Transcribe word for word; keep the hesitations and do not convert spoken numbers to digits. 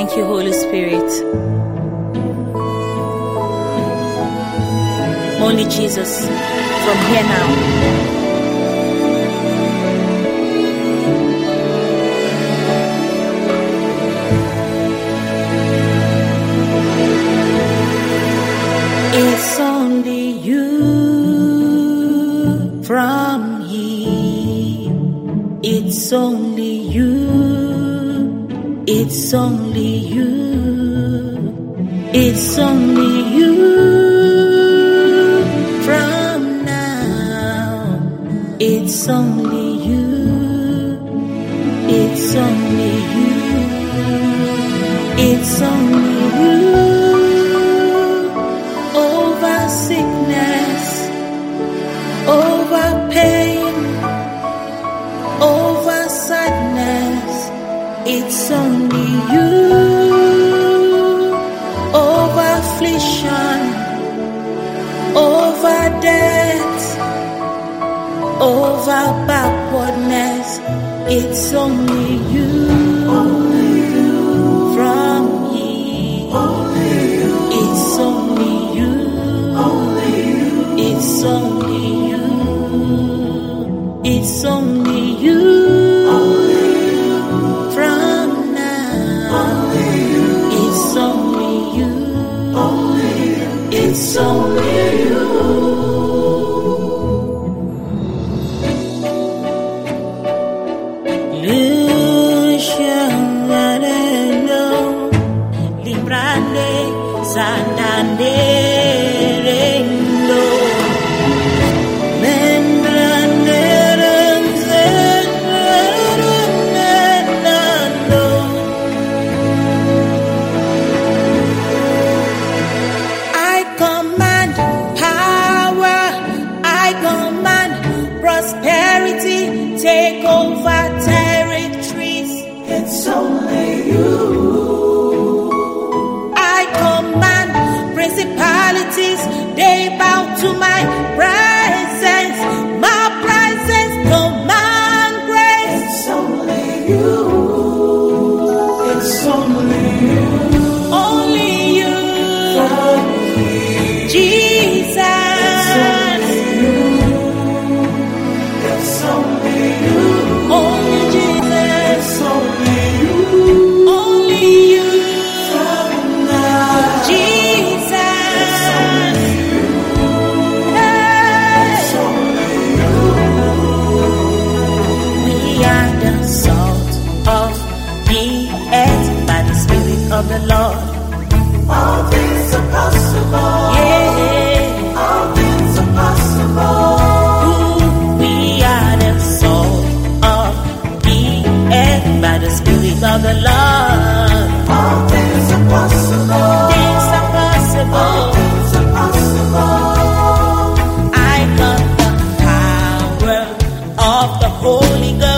Thank you, Holy Spirit. Only Jesus from here now. It's only you from here. It's only you. It's only you. It's only you from now. It's only you. It's only you. It's only you. Sickness, over pain, over sadness, it's only you. Over affliction, over death, over backwardness, it's only you. Only you. From here, only you. It's only you. It's only you. It's only you. Only you. From now. Only you. It's only you. Only you. It's only you. Luciano, Limbrande, Sandande. Take over territories. It's only you. I command principalities. They bow to my presence. My presence command grace. It's only you. It's only you. Only you. Only Jesus. Of the Lord, all things are possible. Yeah, all things are possible. Ooh, we are the salt of the earth by the Spirit of the Lord. All things are possible. Things are possible. All things are possible. I got the power of the Holy Ghost.